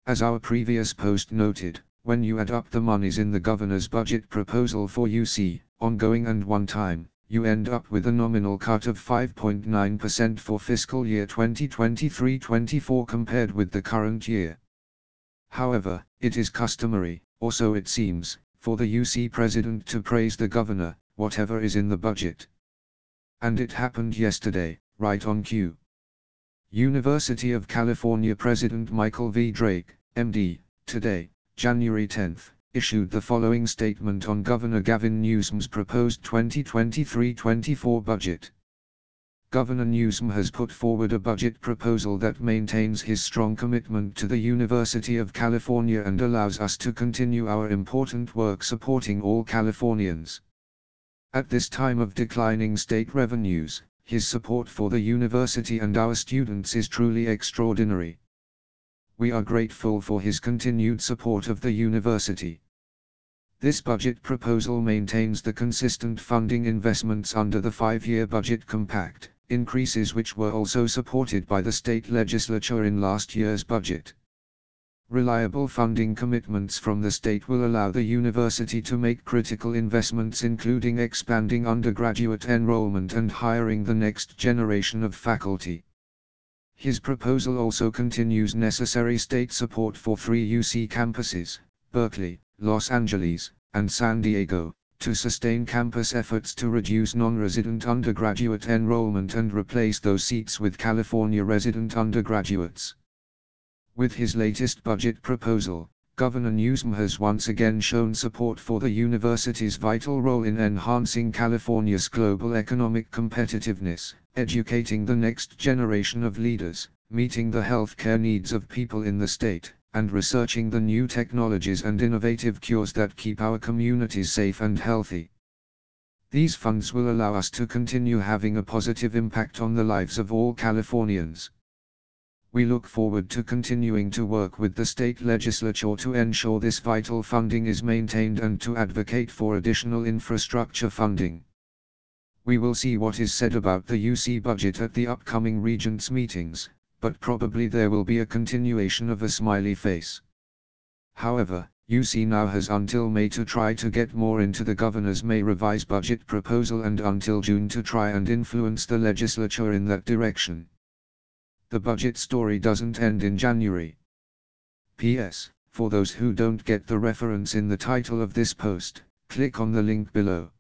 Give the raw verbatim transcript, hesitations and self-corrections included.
As our previous post noted, when you add up the monies in the governor's budget proposal for U C, ongoing and one-time, you end up with a nominal cut of five point nine percent for fiscal year twenty twenty-three twenty-four compared with the current year. However, it is customary, or so it seems, for the U C president to praise the governor, whatever is in the budget. And it happened yesterday, right on cue. University of California President Michael V. Drake, M D, today, January tenth, issued the following statement on Governor Gavin Newsom's proposed twenty twenty-three twenty-four budget. Governor Newsom has put forward a budget proposal that maintains his strong commitment to the University of California and allows us to continue our important work supporting all Californians. At this time of declining state revenues, his support for the university and our students is truly extraordinary. We are grateful for his continued support of the university. This budget proposal maintains the consistent funding investments under the five-year budget compact, increases which were also supported by the state legislature in last year's budget. Reliable funding commitments from the state will allow the university to make critical investments including expanding undergraduate enrollment and hiring the next generation of faculty. His proposal also continues necessary state support for three U C campuses, Berkeley, Los Angeles, and San Diego, to sustain campus efforts to reduce non-resident undergraduate enrollment and replace those seats with California resident undergraduates. With his latest budget proposal, Governor Newsom has once again shown support for the university's vital role in enhancing California's global economic competitiveness, educating the next generation of leaders, meeting the healthcare needs of people in the state, and researching the new technologies and innovative cures that keep our communities safe and healthy. These funds will allow us to continue having a positive impact on the lives of all Californians. We look forward to continuing to work with the state legislature to ensure this vital funding is maintained and to advocate for additional infrastructure funding. We will see what is said about the U C budget at the upcoming Regents meetings, but probably there will be a continuation of a smiley face. However, U C now has until May to try to get more into the governor's May revised budget proposal and until June to try and influence the legislature in that direction. The budget story doesn't end in January. P S. For those who don't get the reference in the title of this post, click on the link below.